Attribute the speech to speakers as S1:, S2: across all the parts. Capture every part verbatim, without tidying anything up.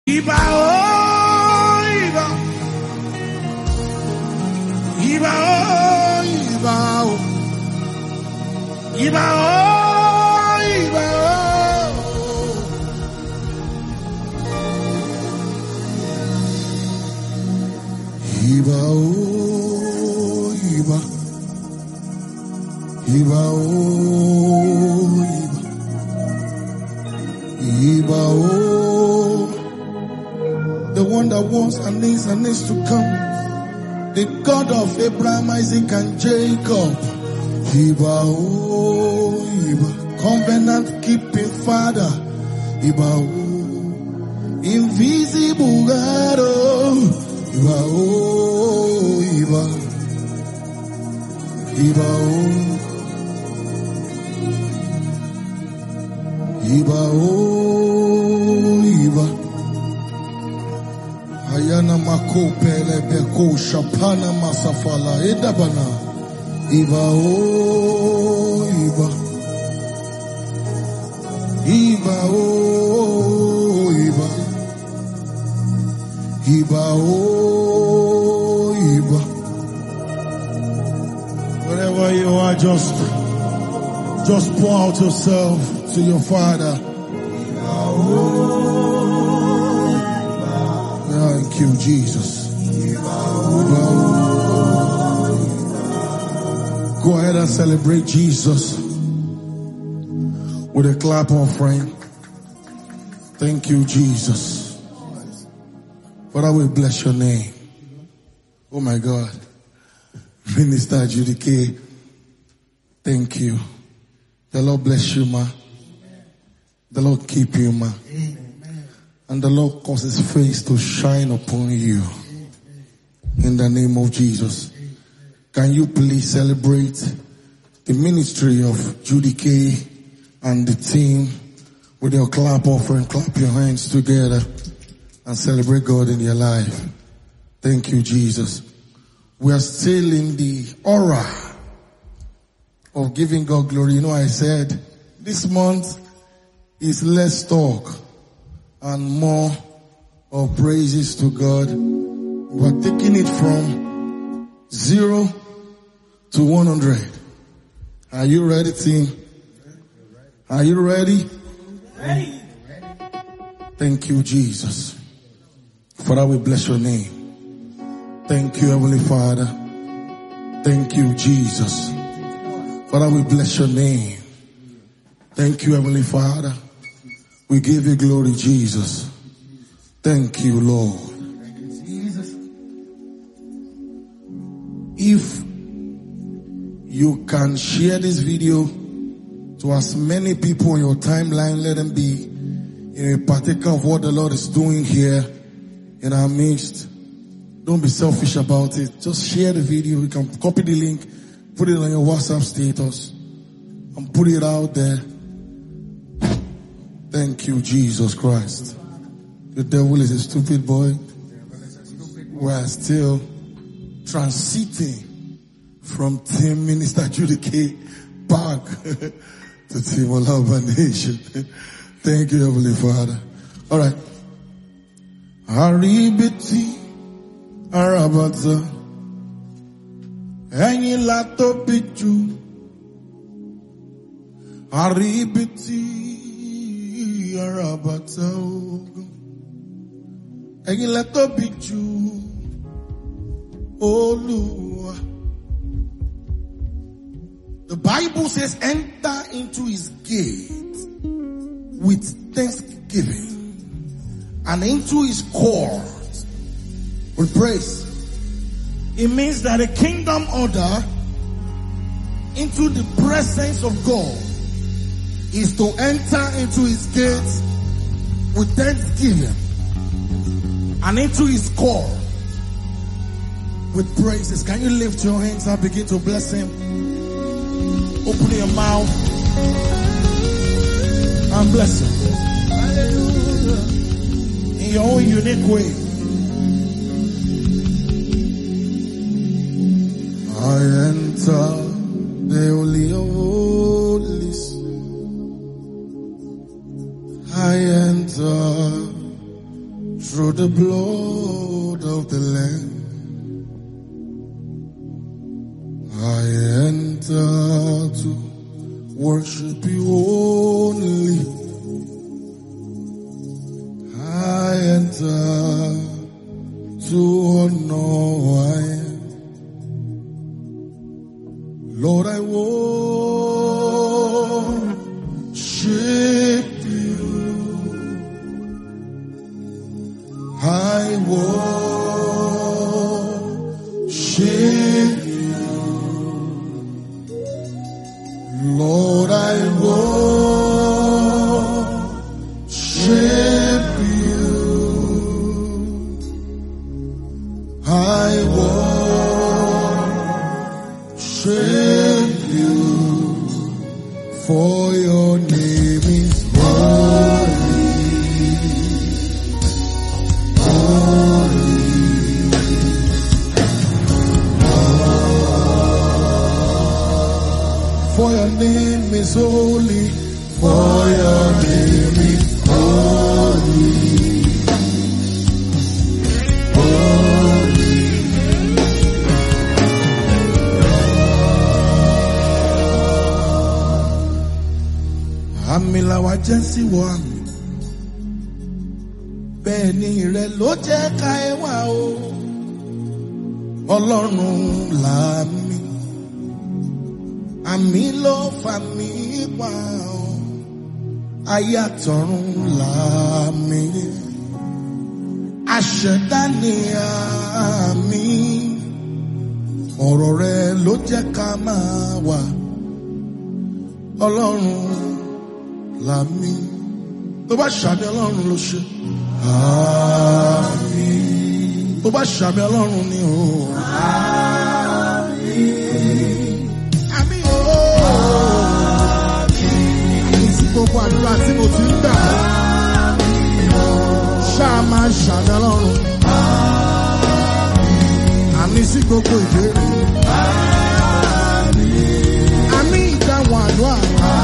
S1: Iba oh, Iba. Iba oh, Iba oh. Iba oh, Iba oh. Iba oh, Iba. Iba oh, Iba. Iba oh. The one that was and is and is to come. The God of Abraham, Isaac, and Jacob. Iba oh, Iba. Covenant keeping Father. Iba oh. Invisible God oh. Iba oh, Iba. Iba oh. Iba oh, Iba. Ayana mako pele beko shapana masafala edabana. Iba oh, Iba. Iba oh, Iba. Iba oh, Iba. Wherever you are, just, just pour out yourself to your Father. Thank you, Jesus. Go ahead and celebrate Jesus with a clap offering. Thank you, Jesus. Father, we bless your name. Oh my God. Minister Judy K, thank you. The Lord bless you, ma. The Lord keep you, ma. And the Lord cause his face to shine upon you. In the name of Jesus. Can you please celebrate the ministry of Judy K and the team with your clap offering? Clap your hands together and celebrate God in your life. Thank you, Jesus. We are still in the aura of giving God glory. You know, I said this month is less talk and more of praises to God. We're taking it from zero to one hundred. Are you ready, team? Are you ready? Ready. Thank you, Jesus. Father, we bless your name. Thank you, Heavenly Father. Thank you, Jesus. Father, we bless your name. Thank you, Heavenly Father. We give you glory, Jesus. Thank you, Lord. If you can share this video to as many people on your timeline, let them be in a partaker of what the Lord is doing here in our midst. Don't be selfish about it. Just share the video. You can copy the link, put it on your WhatsApp status, and put it out there. Thank you, Jesus Christ. The devil is a stupid boy. We are still transiting from Team Minister Judy K back to Team Olaba Nation. Thank you, Heavenly Father. All right. Aribiti Arabata Enyi lato bichu Aribiti Arabata Enyi lato bichu Olua. The Bible says enter into his gate with thanksgiving and into his court with praise. It means that a kingdom order into the presence of God is to enter into his gates with thanksgiving and into his court with praises. Can you lift your hands and begin to bless him? Open your mouth and bless him. Hallelujah. In your own unique way. I enter the Holy of Holies. I enter through the blood of the Lamb. I enter to worship you only. I enter to honor I am. Lord, I worship you. I worship you. Lord, I worship you. I worship you, for your name is holy, holy, for your name is holy, for your name is holy. Àmì làwa jẹ́ sí wọ àmì, bẹ́ẹ̀ ni rẹ̀ ló jẹ́ ká ẹ wá o. Ọlọ́run làmì, àmì ló fà mí wá o. Ayé àtọ̀run làmì, àṣẹ̀dá ni àmì. Ọ̀rọ̀ rẹ̀ ló jẹ́ ká máa wà. Ọlọ́run làmì, tó bá ṣàmì Ọlọ́run ló ṣe. Àmín. Tó bá ṣàmì Ọlọ́run ni o. Àmín. Àmín o. Àmín. Sí gbogbo àdúrà tí mo ti ń gbà. Àmín o. Ṣáà máa ṣàmì Ọlọ́run. Àmín. Àmín sí gbogbo ìbéèrè. Àmín. Àmín ìdáhùn àdúrà.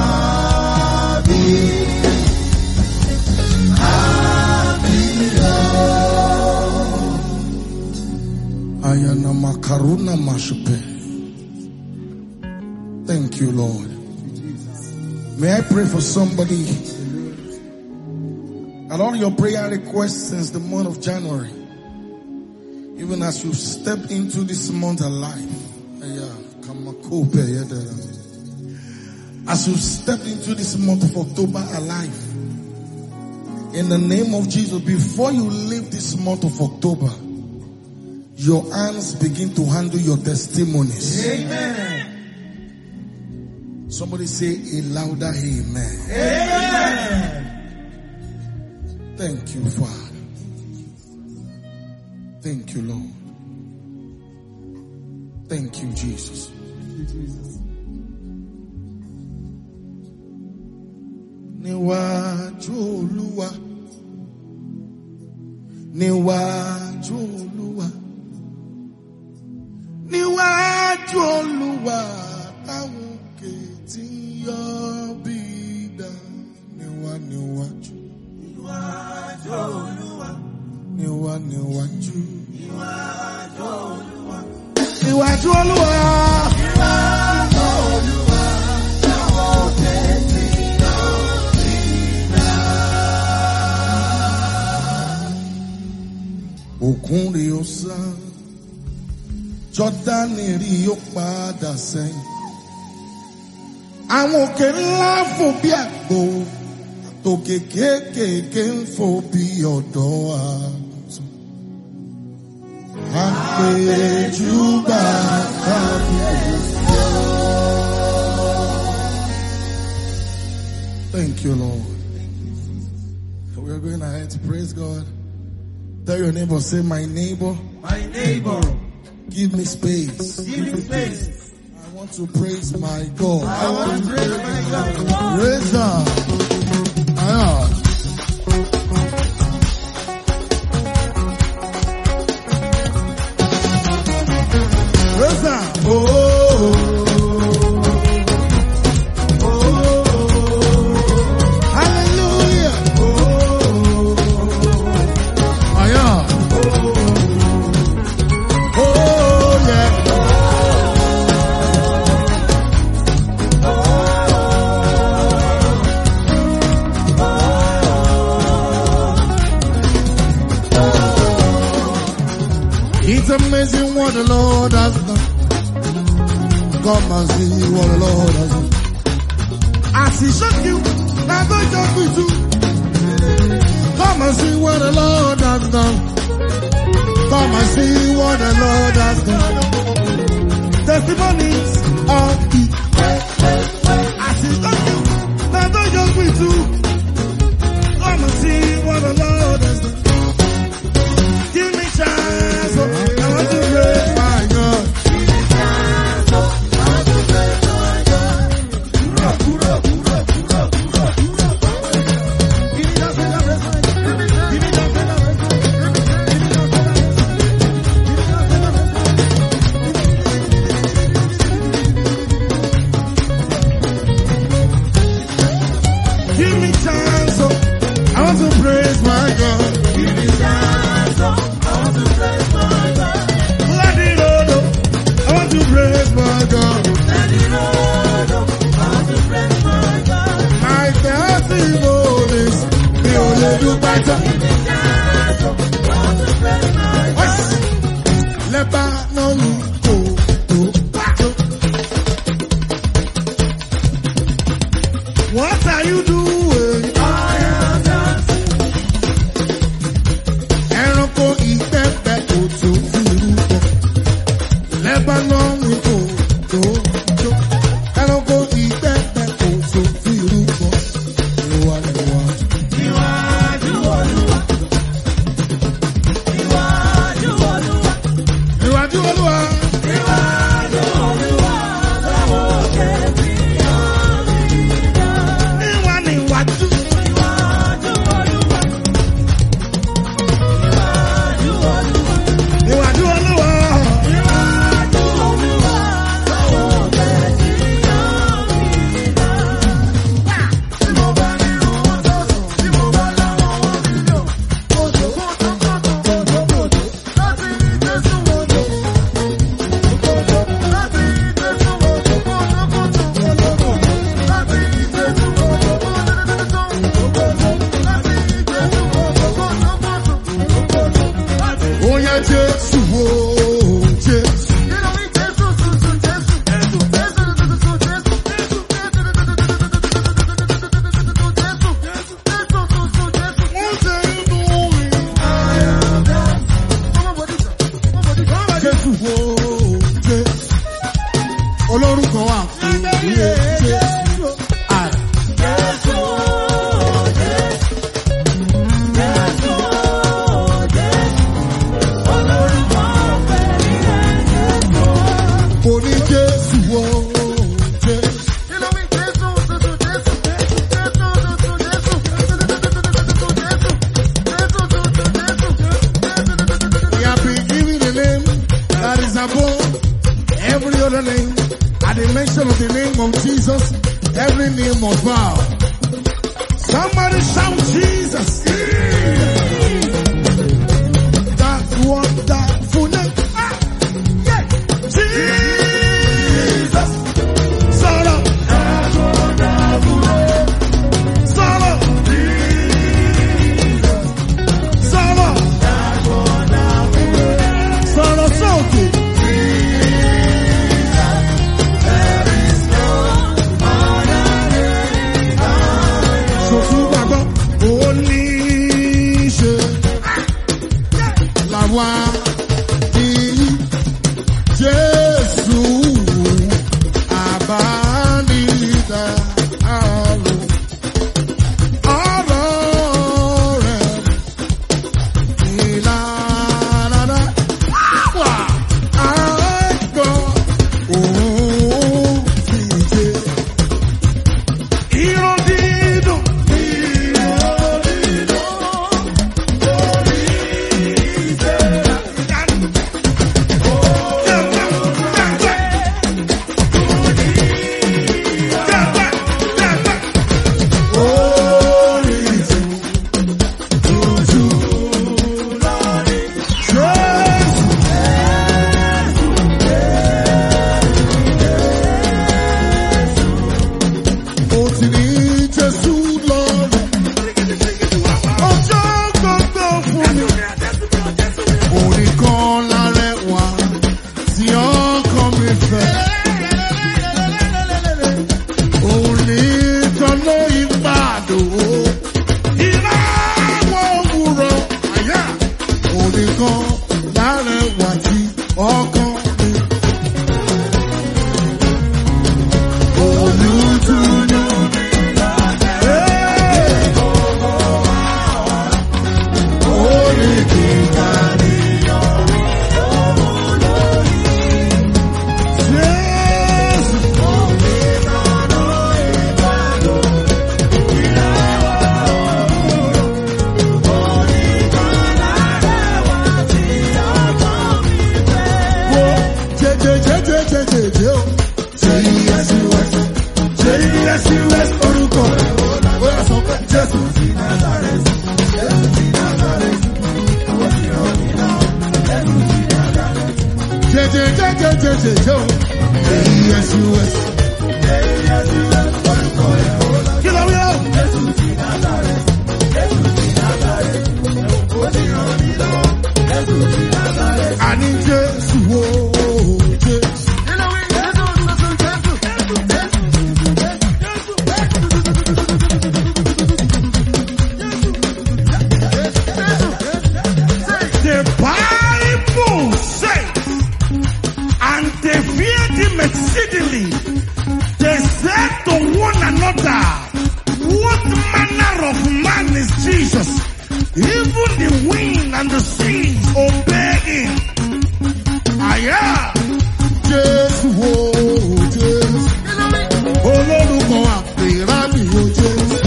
S1: Ayana makaruna mashupe. Thank you, Lord. May I pray for somebody and all your prayer requests since the month of January, even as you've stepped into this month alive. As you've stepped into this month of October alive, in the name of Jesus, before you leave this month of October, your hands begin to handle your testimonies. Amen. Somebody say a louder amen. Amen. Thank you, Father. Thank you, Lord. Thank you, Jesus. Thank you, Jesus. Níwájú Olúwa, níwájú Olúwa, níwájú Olúwa, táwọn òkè tí ń yọ bí idà. Níwá níwájú, níwájú Olúwa, níwá níwájú, níwájú Olúwa, níwájú Olúwa, níwájú Olúwa, táwọn òkè tí ń yọ bí idà. Òkun rí ó sá, Jọ́dánì rí ó padà sẹ́yìn. Àwọn òkè ńlá fò bí àgbò, àtòkè kéékèèké ń fò bí ọ̀dọ́ àgùntàn. Àpèjúbà kábíyèsí. Thank you, Lord. We are going ahead to praise God. Tell your neighbor, say, my neighbor.
S2: My neighbor.
S1: Give me space.
S2: Give me space.
S1: I want to praise my God.
S2: I want to praise my God.
S1: Praise God. Ah. Praise God. Oh. Oh. Hallelujah. Oh. It's amazing what the Lord has done. Come and see what the Lord has done. As he shook you, now don't just be too. Come and see what the Lord has done. Come and see what the Lord has done. Testimonies of the as he shook you, now don't just be too. Come and see what the Lord has done. Give me chance, oh, I want to praise my God. Give me chance, oh, I want to praise my God. Pura, pura, pura, pura, pura, pura. Give me that celebration. Give me that celebration. Give me chance, oh, I want to praise my God. Give me chance, oh, I want to praise my God. Let it all go. I want to praise my God. Let it all go. I want to praise my God. My testimonies, the only do better. Give me chance, oh, I want to praise my God. Lebanon, go, go, go. What are you doing? I am dancing. Ẹranko ìgbẹ́bẹ́ kò tó irúgbọ́. Lebanon go, go, go. Ẹranko ìgbẹ́bẹ́ kò tó irúgbọ́. Ìwà ìwà. Ìwájú Olúwa. Ìwájú Olúwa. Ìwájú Olúwa. Ìwájú Olúwa. Láwọn òkè bí ọ̀rìn ìdá. Ìwà ni ìwájú. Ìwájú Olúwa. Ìwájú Olúwa. Ìwájú Olúwa. Ìwájú Olúwa. Láwọn òkè bí ọ̀rìn ìdá. Tí mo bá nínú wọn sọ̀tọ̀, tí mo bá láwọn wọn nílò. Kòtò kòtò kòtò kòtò kòtò. Láti ní Jésù wọ̀dọ̀. Kòtò láti ní Jésù wọ̀dọ̀. Kòtò kòtò kòtò kòtò. Láti ní Jésù wọ̀dọ̀. Kòtò kòtò láti ní Jésù wọ̀dọ̀. Kòtò kòtò kòtò. Láti ní. Ó yá Jésù wo Jésù. Nínú mi Jésù tuntun Jésù. Jésù Jésù tuntun Jésù. Jésù Jésù tuntun Jésù. Jésù Jésù tuntun Jésù. Wọ́n ṣe inú mi. Àyàdá. Ọmọ bòdì sọ. Ọmọ bòdì sọ. Jésù wo Jésù. Olórúkọ wà fún ilé Jésù. Ah. Jésù Jésù. Jésù Jésù. Olórúkọ pẹ̀lú Jésù. Kò ní Jésù wo Jésù. Nínú mi Jésù tuntun Jésù. Jésù Jésù tuntun Jésù. Jésù tuntun Jésù. Jésù tuntun Jésù. We have been given the name that is above every other name. At the mention of the name of Jesus, every name must bow. Somebody shout Jesus. That wonderful name. Ah, yeah. Jesus. Son of that wonderful name. Son of Jesus. Son of that wonderful name. Son of something. Sọ̀tún gbàgbọ́, oníṣe làwa di Jésù àbánidá àlò. Ọ̀rọ̀ rẹ̀ ìlànà wà àìgbọ́ òun fi jẹ. Irun dídùn. Irun dídùn. Orí ìṣẹ́ra. Orí ìṣẹ́ra. ọkàn mi. Olùtùnú mi lọ́jẹ́ gbogbo wa. Orí kíkà ni ọ̀rọ̀ lórí. Jésù. Omi tọ́nà ìgbàlódé. Orúkọ ó yà sọ pé Jésù ti Nazareth, Jésù ti Nazareth, ó ti rọ̀ mí náà, Jésù ti Nazareth. Jẹjẹjẹjẹjẹjẹjẹ o, J-E-S-U-S, J-E-S-U-S, orúkọ ẹ̀ ó lọ. Kí ló wí ọ́? Jésù ti Nazareth, Jésù ti Nazareth, ó ti rọ̀ mí náà, Jésù ti Nazareth. Àní Jésù wo Jésù. Kí ló wí? Jésù Jésù Jésù Jésù Jésù. The Bible says, and they feared him exceedingly. They said to one another, what manner of man is Jesus? Even the wind and the seas obey him. Aya, Jésù wo Jésù. Olórúkọ àpèrà mi wo Jésù.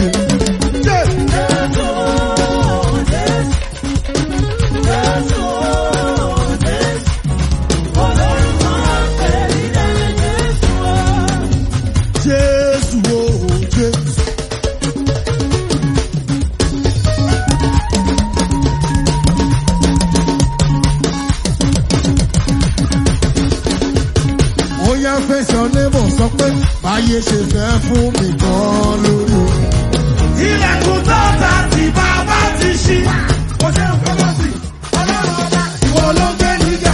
S1: Fẹsọ̀ lébò sọ pé báyé ṣe fẹ́ fún mi gan lórí. Ilẹ̀kùn tó ta tí bàbá ti ṣí. Mo ṣe ń fọwọ́ sí ọlọ́run ọba. Ìwọ ló gbé níjà.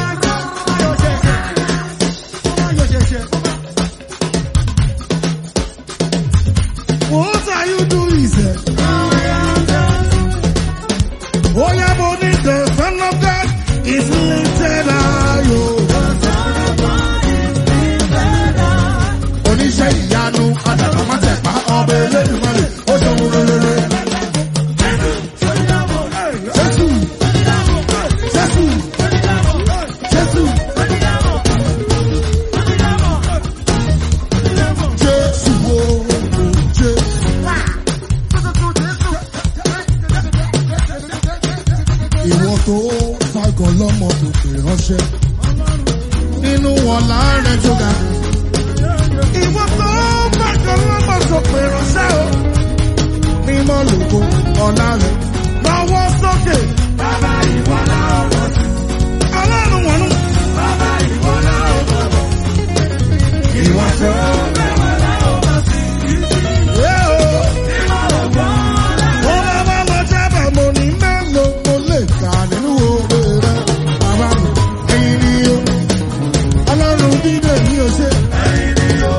S1: What are you doing, sir? Oh, yeah, but the Son of God is lifted high. Oníṣẹ́ ìyanu àdàkọ̀ máa tẹ̀pá ọbẹ̀ Elédùmarè ó ṣe wúro lóore. Jésù Jésù Jésù Jésù Jésù wo Jésù. Ìwọ tó fagàn lọ́mọ tó pè ránṣẹ́ nínú wọn láàárẹ̀ tó ga. Ìwọ tó fagàn lọ́mọ tó pè ránṣẹ́ o. Mímọ́ lògo ọ̀la rẹ̀ lọ́wọ́ sókè. Bàbá ìwọ náà ọ̀rọ̀ sí. Ọlọ́run wọ̀nú. Bàbá ìwọ náà ọ̀rọ̀ sí. Ìwọ tó mẹ́wàá náà ọ̀rọ̀ sí. Ẹ o. Mímọ́ lògo ọ̀la rẹ̀. Ó bá bá lọ jábà mo ní mélòó mo lè kà nínú òwe rẹ̀. Bàbá mi, ẹ̀yin ni o. Ọlọ́run dídè ní o ṣe. Ẹ̀yin ni o.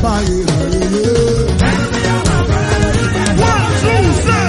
S1: báyìí rẹ̀ yé. One, two, three.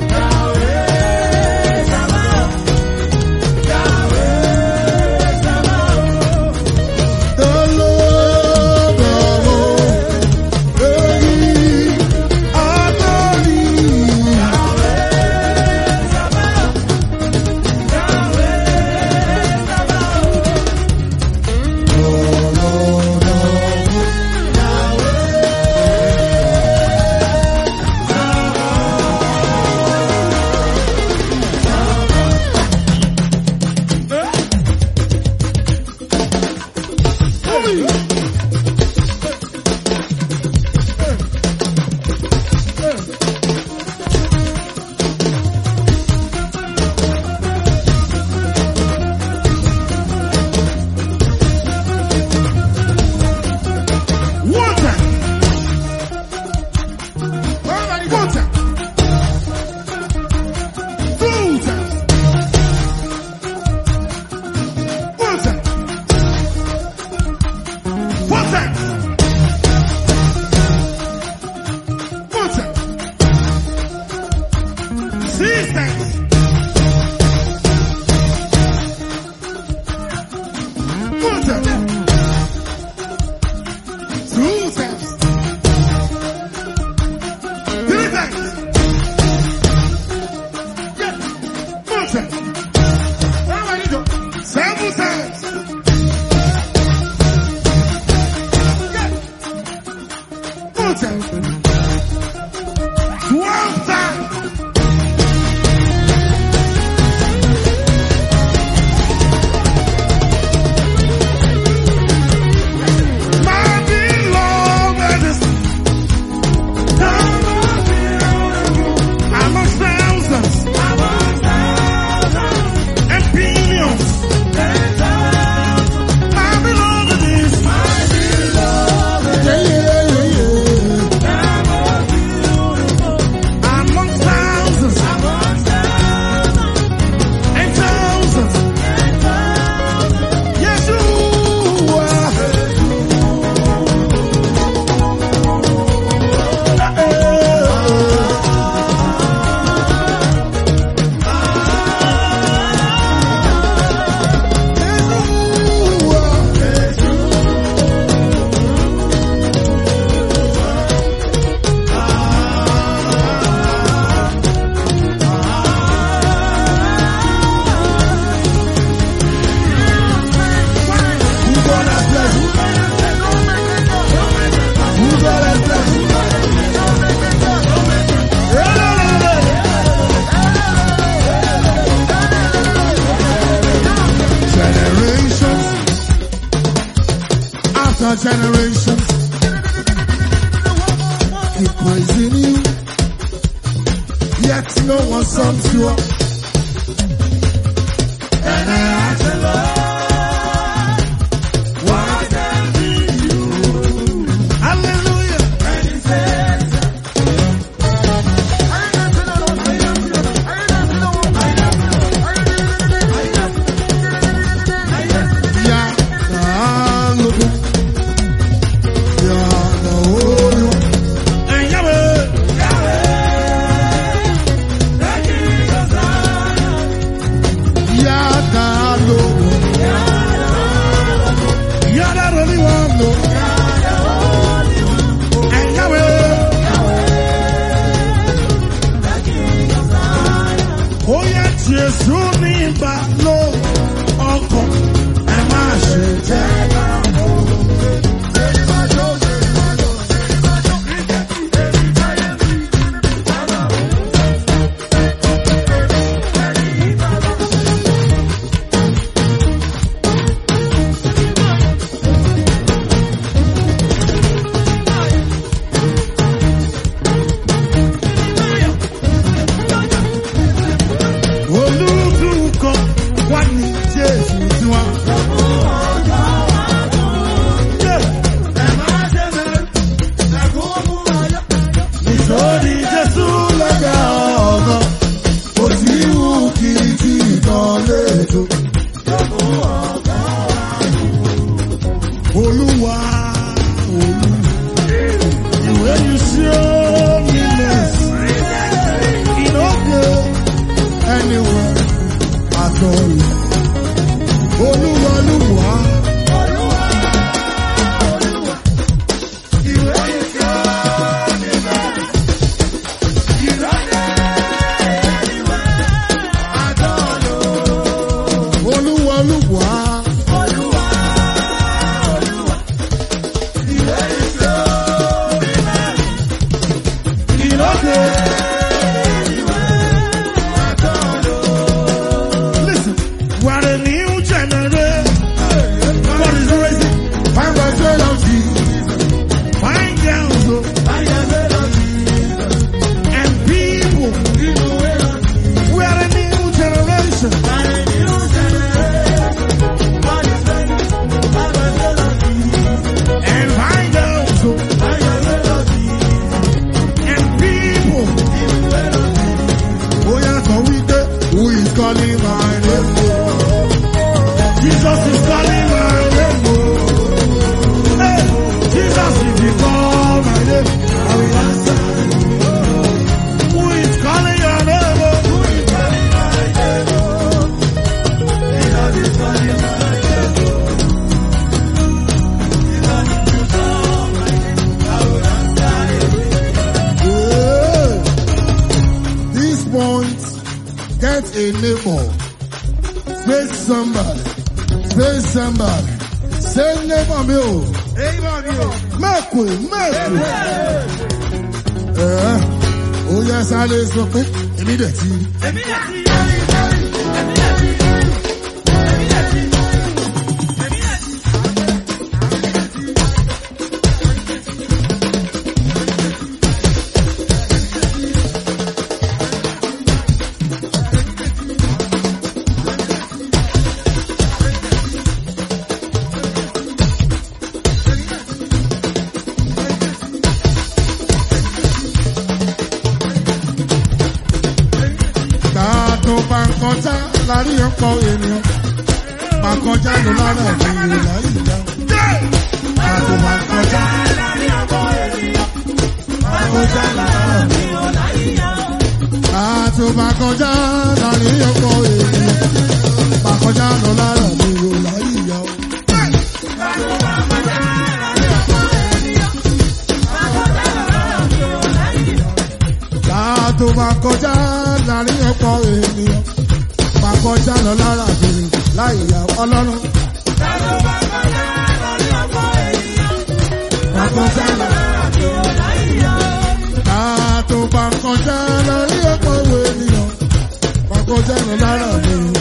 S2: Yahweh,
S1: generation keep praising you, yet no one sums you up. And I ask the Lord, why can be you? Hallelujah. And he says,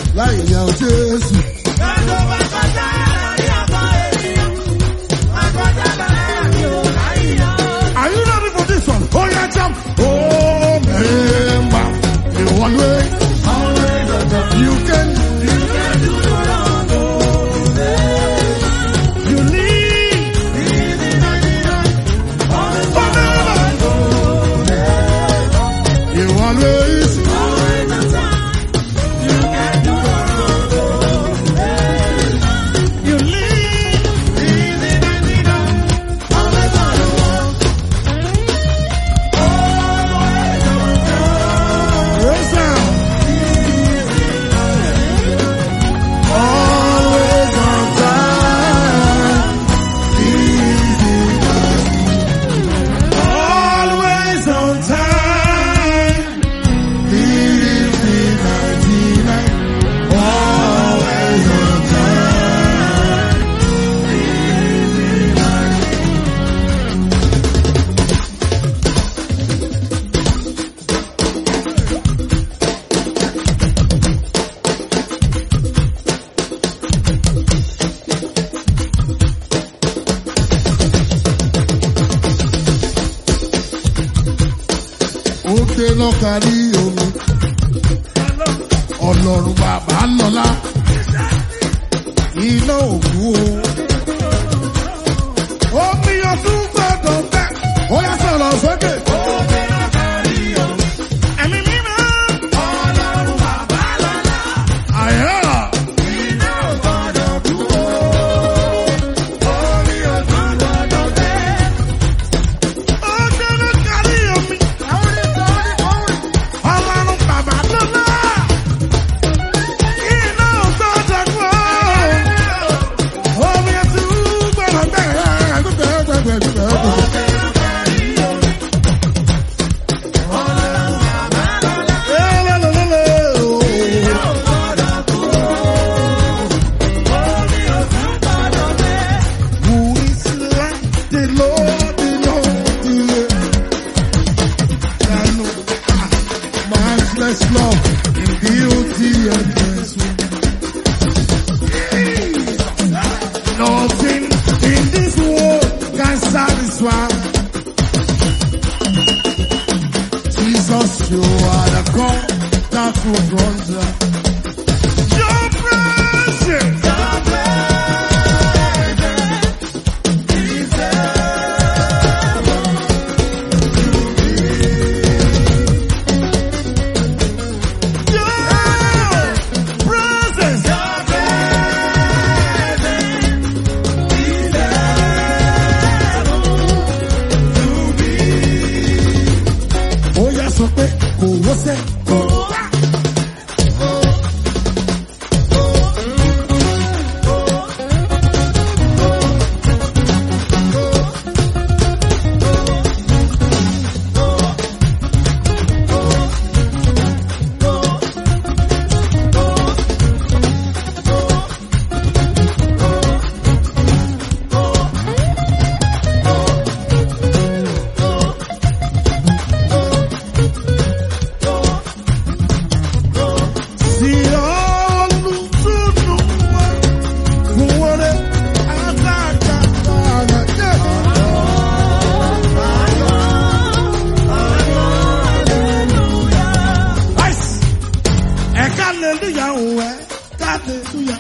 S2: Jésù.
S1: gbé lọ kárí omi. Ọlọ́run bàbá lọ́lá. Iná òkú o. Omi ọdún gbọ́dọ̀ bẹ́. Ó yá sọ̀rọ̀ sókè. Ẹ̀mí mímọ́. Ọlọ́run bàbá lọ́lá. Àyà. Iná gbọ́dọ̀ kú o. Omi ọdún gbọ́dọ̀ bẹ́. Ó gbé lọ kárí omi. Ọlọ́run bàbá lọ́lá. Iná gbọ́dọ̀ kú o. Omi ọdún gbọ́dọ̀ bẹ́. Nothing in this world can satisfy. Jesus, you are the God that will run dry. Your presence, your presence is kò wọ́sẹ̀ kò wá. Hallelujah, oh, hallelujah.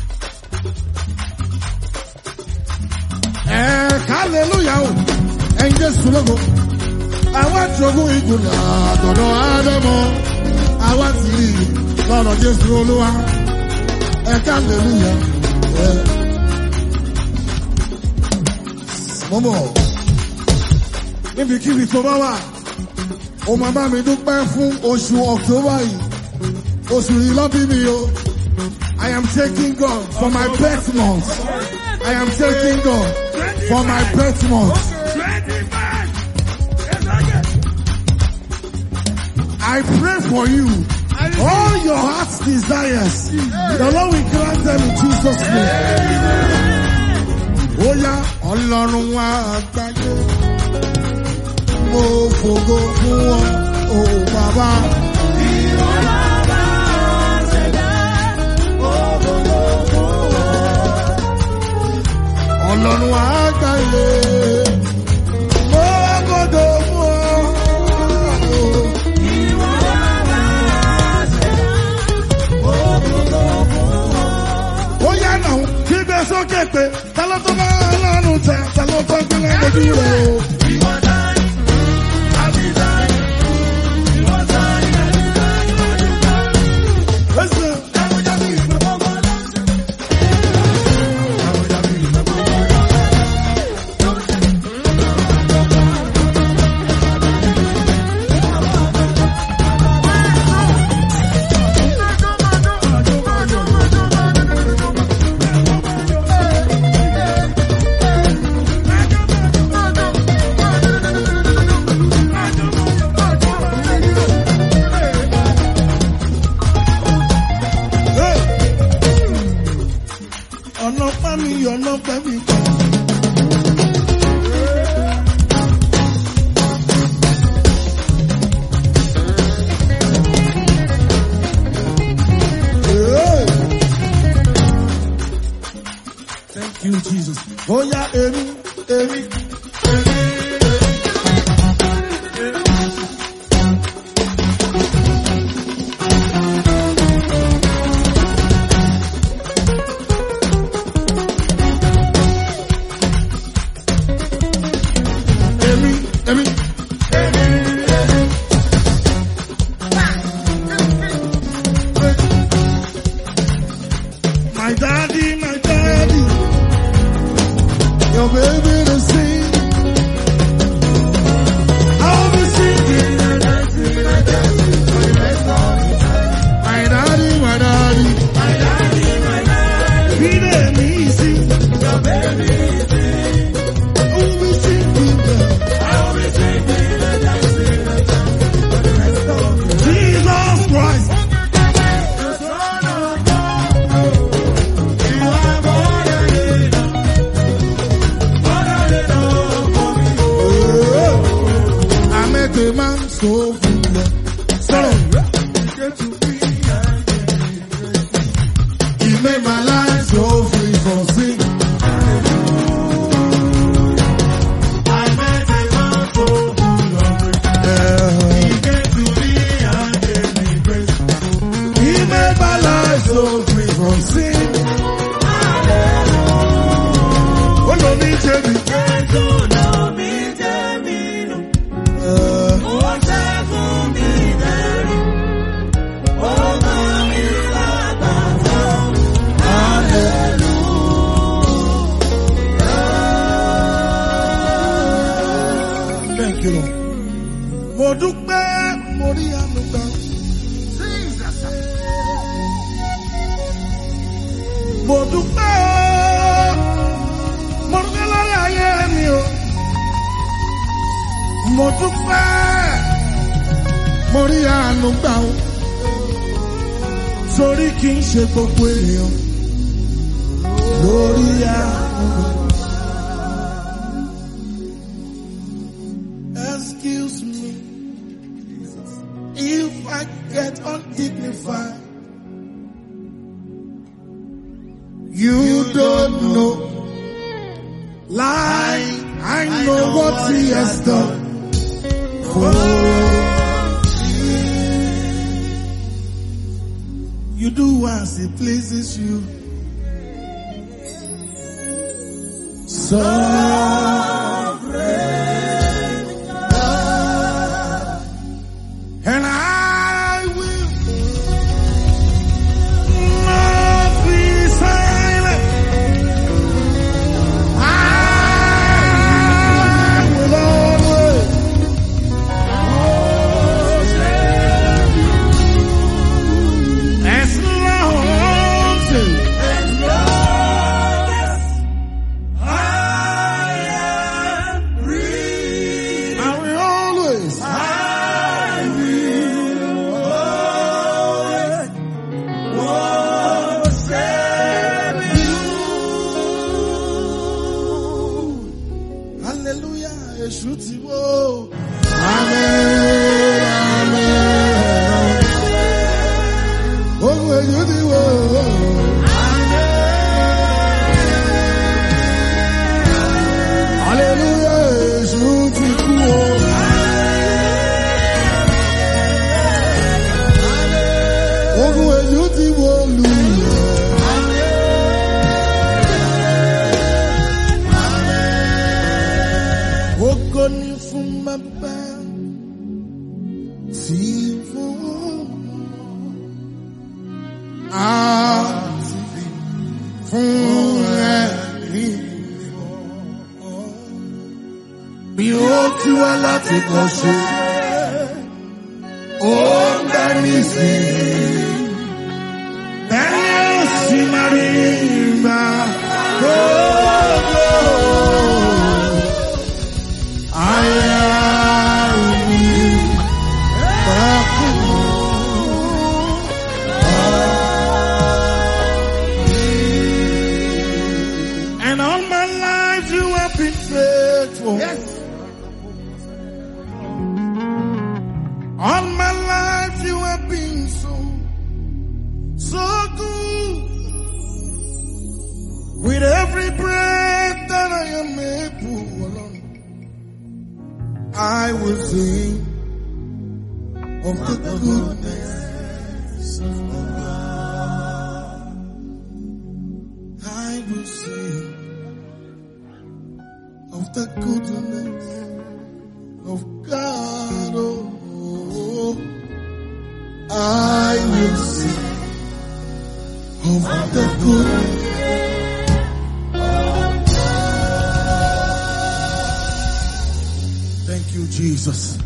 S1: Eh, hallelujah, oh, and just to logo. I want to go into the Dodo Adamo. I want to leave. Lord, just to go. Eh, hallelujah. Momo. If you keep it for Mama, oh, my mama, do pay for Oshu October. I am thanking God for my birth month. I am thanking God for my birth month. I pray for you. All your heart's desires, the Lord will grant them in Jesus' name. Oh yeah, Ọlọ́run wa àgbáyé. Mo fògo fún ọ, oh Baba. Ọlọ́run àgbáyé, mo gbọ́dọ̀ mú ọ. Ìwọ bàbá ṣẹ̀dá, mo gbọ́dọ̀ mú ọ. Ó yá náà, kí gbé sókè pé, ta ló tó bá Ọlọ́run tẹ̀, ta ló tó gbé lẹ́gbẹ̀ẹ́ rẹ̀ o. Ìwọ dáì, àbí dáì, ìwọ dáì, àbí dáì, ìwọ dáì. Listen. Thank you, Jesus. Oh yeah, Eri, Eri, Eri. land so good, Lord. So, He made my life so free from sin. So free from sin. Oh, no, me, Jamie. Uh, Thank you, Lord. Mo dúpẹ́, mo rí àánú gbà. Mo dúpẹ́ o, mo dúpẹ́ lórí ayé mi o. Mo dúpẹ́, mo rí àánú gbà o. Sórí kì í ṣe gbogbo ènìyàn lórí àánú gbà. Excuse me if I get undignified. You don't know, like I know what He has done for you. You do as He pleases you. Sovereign God. And I will not be silent. Hallelujah, Èṣù ti wó. Amen, amen. Ohun Èṣù ti wó. Hallelujah, Èṣù ti kú o. Ohun Èṣù ti wó lù. Ògo ni fún Baba tí fún àti fún ẹ̀mí bí ó ti wá láti kọ́ ṣe ó ń dání sí bẹ́ẹ̀ ó sì máa rí ìgbà gbogbo. And all my life you have been faithful. Yes. All my life you have been so, so good. With every breath that I am able, I will sing of the goodness of God. I will sing of the goodness of God. Oh, I will sing of the goodness. Thank you, Jesus.